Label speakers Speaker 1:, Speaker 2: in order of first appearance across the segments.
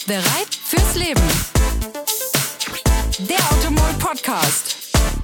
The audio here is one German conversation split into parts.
Speaker 1: Bereit fürs Leben. Der Ottomol Podcast.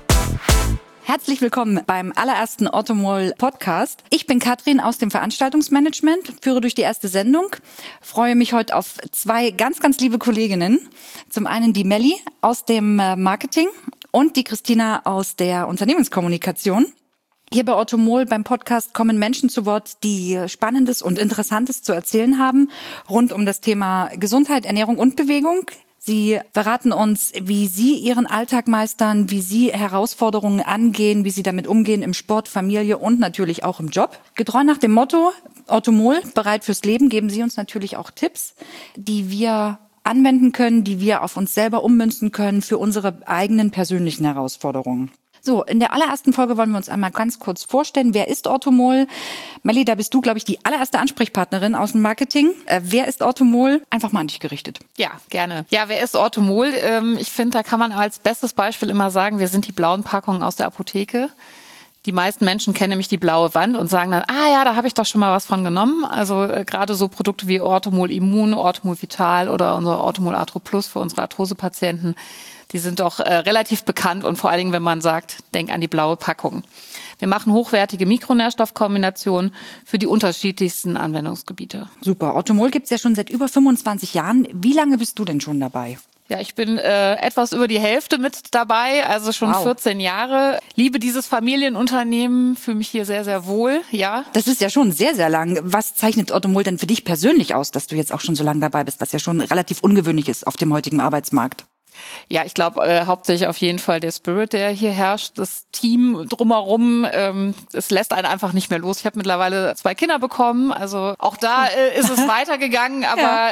Speaker 1: Herzlich willkommen beim allerersten Ottomol Podcast. Ich bin Katrin aus dem Veranstaltungsmanagement, führe durch die erste Sendung, freue mich heute auf zwei ganz, ganz liebe Kolleginnen. Zum einen die Melli aus dem Marketing und die Christina aus der Unternehmenskommunikation. Hier bei Ottomol beim Podcast kommen Menschen zu Wort, die Spannendes und Interessantes zu erzählen haben, rund um das Thema Gesundheit, Ernährung und Bewegung. Sie verraten uns, wie Sie Ihren Alltag meistern, wie Sie Herausforderungen angehen, wie Sie damit umgehen im Sport, Familie und natürlich auch im Job. Getreu nach dem Motto Ottomol, bereit fürs Leben, geben Sie uns natürlich auch Tipps, die wir anwenden können, die wir auf uns selber ummünzen können für unsere eigenen persönlichen Herausforderungen. So, in der allerersten Folge wollen wir uns einmal ganz kurz vorstellen. Wer ist Ottomol? Melli, da bist du, glaube ich, die allererste Ansprechpartnerin aus dem Marketing. Wer ist Ottomol? Einfach mal an dich gerichtet.
Speaker 2: Ja, gerne. Ja, wer ist Ottomol? Ich finde, da kann man als bestes Beispiel immer sagen, wir sind die blauen Packungen aus der Apotheke. Die meisten Menschen kennen nämlich die blaue Wand und sagen dann, ja, da habe ich doch schon mal was von genommen. Also gerade so Produkte wie Orthomol Immun, Orthomol Vital oder unser Orthomol Arthro Plus für unsere Arthrosepatienten, die sind doch relativ bekannt und vor allen Dingen, wenn man sagt, denk an die blaue Packung. Wir machen hochwertige Mikronährstoffkombinationen für die unterschiedlichsten Anwendungsgebiete.
Speaker 1: Super. Ottomol gibt's ja schon seit über 25 Jahren. Wie lange bist du denn schon dabei?
Speaker 2: Ja, ich bin etwas über die Hälfte mit dabei, also schon 14 Jahre. Liebe dieses Familienunternehmen, fühle mich hier sehr, sehr wohl, ja.
Speaker 1: Das ist ja schon sehr, sehr lang. Was zeichnet Ottomol denn für dich persönlich aus, dass du jetzt auch schon so lange dabei bist, was ja schon relativ ungewöhnlich ist auf dem heutigen Arbeitsmarkt?
Speaker 2: Ja, ich glaube hauptsächlich auf jeden Fall der Spirit, der hier herrscht, das Team drumherum, es lässt einen einfach nicht mehr los. Ich habe mittlerweile 2 Kinder bekommen, also auch da ist es weitergegangen,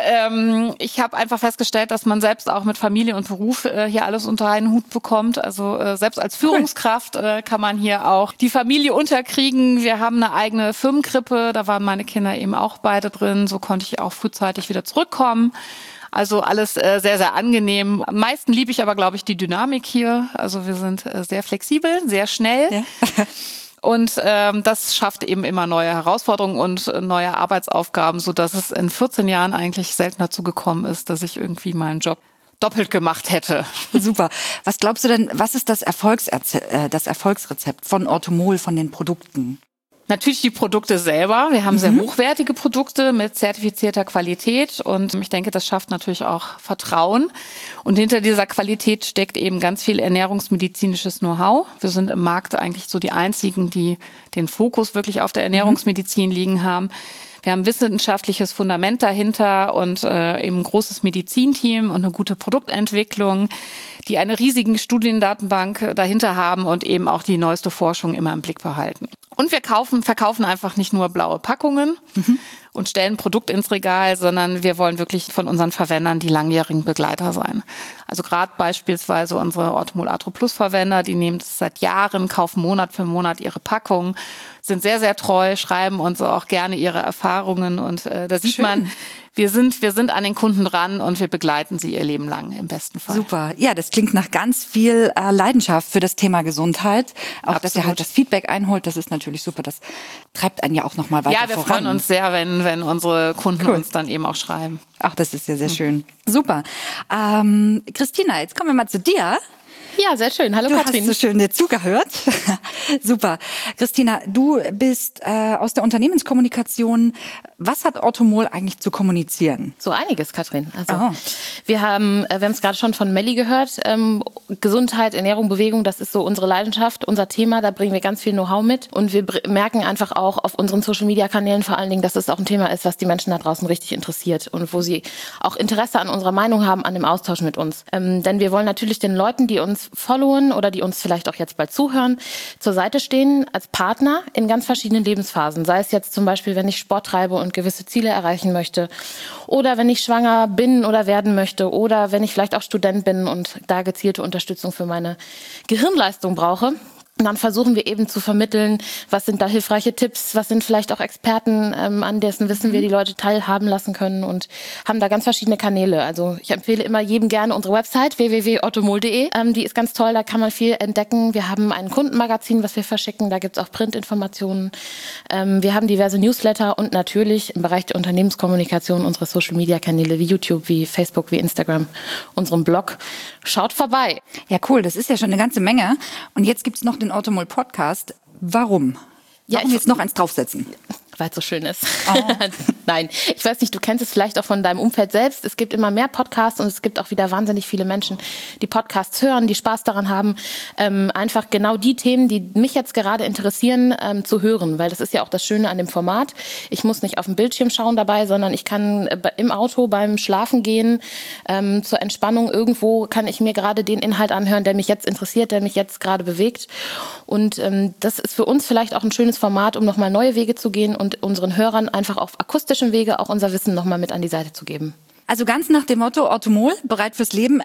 Speaker 2: aber ich habe einfach festgestellt, dass man selbst auch mit Familie und Beruf hier alles unter einen Hut bekommt. Also selbst als Führungskraft kann man hier auch die Familie unterkriegen. Wir haben eine eigene Firmenkrippe, da waren meine Kinder eben auch beide drin, so konnte ich auch frühzeitig wieder zurückkommen. Also alles sehr, sehr angenehm. Am meisten liebe ich aber, glaube ich, die Dynamik hier. Also wir sind sehr flexibel, sehr schnell. Ja. Und das schafft eben immer neue Herausforderungen und neue Arbeitsaufgaben, sodass es in 14 Jahren eigentlich selten dazu gekommen ist, dass ich irgendwie meinen Job doppelt gemacht hätte.
Speaker 1: Super. Was glaubst du denn, was ist das Erfolgsrezept von Ottomol, von den Produkten?
Speaker 2: Natürlich die Produkte selber. Wir haben sehr hochwertige Produkte mit zertifizierter Qualität und ich denke, das schafft natürlich auch Vertrauen. Und hinter dieser Qualität steckt eben ganz viel ernährungsmedizinisches Know-how. Wir sind im Markt eigentlich so die einzigen, die den Fokus wirklich auf der Ernährungsmedizin liegen haben. Wir haben ein wissenschaftliches Fundament dahinter und eben ein großes Medizinteam und eine gute Produktentwicklung, die eine riesige Studiendatenbank dahinter haben und eben auch die neueste Forschung immer im Blick behalten. Und wir verkaufen einfach nicht nur blaue Packungen und stellen ein Produkt ins Regal, sondern wir wollen wirklich von unseren Verwendern die langjährigen Begleiter sein. Also gerade beispielsweise unsere Orthomol Arthro Plus Verwender, die nehmen das seit Jahren, kaufen Monat für Monat ihre Packungen, sind sehr, sehr treu, schreiben uns auch gerne ihre Erfahrungen und da sieht man, wir sind an den Kunden dran und wir begleiten sie ihr Leben lang im besten Fall.
Speaker 1: Super. Ja, das klingt nach ganz viel Leidenschaft für das Thema Gesundheit. Auch, Absolut. Dass ihr halt das Feedback einholt, das ist natürlich super. Das treibt einen ja auch nochmal weiter voran.
Speaker 2: Ja, wir freuen uns sehr, wenn unsere Kunden uns dann eben auch schreiben.
Speaker 1: Ach, das ist ja sehr schön. Super. Christina, jetzt kommen wir mal zu dir.
Speaker 3: Ja, sehr schön. Hallo Katrin.
Speaker 1: Du hast so schön dir zugehört. Super. Christina, du bist aus der Unternehmenskommunikation. Was hat Ottomol eigentlich zu kommunizieren?
Speaker 3: So einiges, Katrin. Also wir haben es gerade schon von Melli gehört. Gesundheit, Ernährung, Bewegung, das ist so unsere Leidenschaft, unser Thema. Da bringen wir ganz viel Know-how mit. Und wir merken einfach auch auf unseren Social-Media-Kanälen vor allen Dingen, dass es auch ein Thema ist, was die Menschen da draußen richtig interessiert und wo sie auch Interesse an unserer Meinung haben, an dem Austausch mit uns. Denn wir wollen natürlich den Leuten, die uns followen oder die uns vielleicht auch jetzt bald zuhören, zur Seite stehen als Partner in ganz verschiedenen Lebensphasen. Sei es jetzt zum Beispiel, wenn ich Sport treibe und gewisse Ziele erreichen möchte oder wenn ich schwanger bin oder werden möchte oder wenn ich vielleicht auch Student bin und da gezielte Unterstützung für meine Gehirnleistung brauche. Und dann versuchen wir eben zu vermitteln, was sind da hilfreiche Tipps, was sind vielleicht auch Experten, an dessen Wissen wir die Leute teilhaben lassen können und haben da ganz verschiedene Kanäle. Also ich empfehle immer jedem gerne unsere Website www.ottomol.de. Die ist ganz toll, da kann man viel entdecken. Wir haben ein Kundenmagazin, was wir verschicken, da gibt es auch Printinformationen. Wir haben diverse Newsletter und natürlich im Bereich der Unternehmenskommunikation unsere Social-Media-Kanäle wie YouTube, wie Facebook, wie Instagram, unseren Blog. Schaut vorbei.
Speaker 1: Ja, cool, das ist ja schon eine ganze Menge. Und jetzt gibt's noch den Ottomol Podcast. Warum? Warum jetzt noch eins draufsetzen?
Speaker 3: Weil es so schön ist. Oh. Nein, ich weiß nicht, du kennst es vielleicht auch von deinem Umfeld selbst. Es gibt immer mehr Podcasts und es gibt auch wieder wahnsinnig viele Menschen, die Podcasts hören, die Spaß daran haben, einfach genau die Themen, die mich jetzt gerade interessieren, zu hören. Weil das ist ja auch das Schöne an dem Format. Ich muss nicht auf den Bildschirm schauen dabei, sondern ich kann im Auto beim Schlafen gehen, zur Entspannung irgendwo kann ich mir gerade den Inhalt anhören, der mich jetzt interessiert, der mich jetzt gerade bewegt. Und das ist für uns vielleicht auch ein schönes Format, um nochmal neue Wege zu gehen und unseren Hörern einfach auf akustischem Wege auch unser Wissen nochmal mit an die Seite zu geben.
Speaker 1: Also ganz nach dem Motto Ottomol, bereit fürs Leben.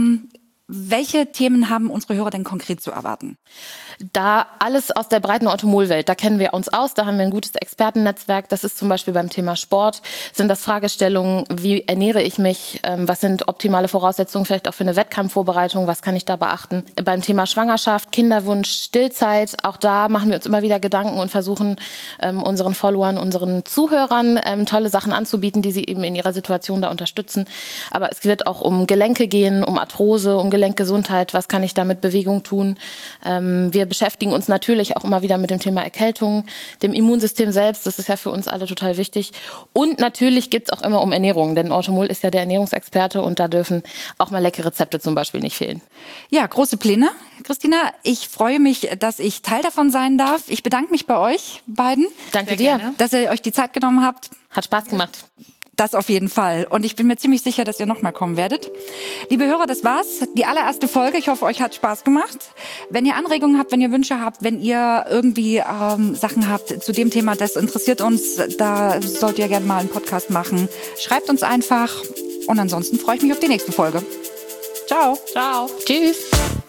Speaker 1: Welche Themen haben unsere Hörer denn konkret zu erwarten?
Speaker 3: Da alles aus der breiten Ottomol-Welt, da kennen wir uns aus, da haben wir ein gutes Expertennetzwerk. Das ist zum Beispiel beim Thema Sport, sind das Fragestellungen, wie ernähre ich mich, was sind optimale Voraussetzungen vielleicht auch für eine Wettkampfvorbereitung, was kann ich da beachten. Beim Thema Schwangerschaft, Kinderwunsch, Stillzeit, auch da machen wir uns immer wieder Gedanken und versuchen unseren Followern, unseren Zuhörern tolle Sachen anzubieten, die sie eben in ihrer Situation da unterstützen. Aber es wird auch um Gelenke gehen, um Arthrose, um Gelenkgesundheit, was kann ich da mit Bewegung tun. Wir beschäftigen uns natürlich auch immer wieder mit dem Thema Erkältung, dem Immunsystem selbst, das ist ja für uns alle total wichtig. Und natürlich geht es auch immer um Ernährung, denn Ottomol ist ja der Ernährungsexperte und da dürfen auch mal leckere Rezepte zum Beispiel nicht fehlen.
Speaker 1: Ja, große Pläne, Christina. Ich freue mich, dass ich Teil davon sein darf. Ich bedanke mich bei euch beiden.
Speaker 3: Danke dir,
Speaker 1: dass ihr euch die Zeit genommen habt.
Speaker 3: Hat Spaß gemacht.
Speaker 1: Das auf jeden Fall. Und ich bin mir ziemlich sicher, dass ihr nochmal kommen werdet. Liebe Hörer, das war's. Die allererste Folge. Ich hoffe, euch hat Spaß gemacht. Wenn ihr Anregungen habt, wenn ihr Wünsche habt, wenn ihr irgendwie Sachen habt zu dem Thema, das interessiert uns, da sollt ihr gerne mal einen Podcast machen. Schreibt uns einfach. Und ansonsten freue ich mich auf die nächste Folge. Ciao.
Speaker 3: Ciao. Tschüss.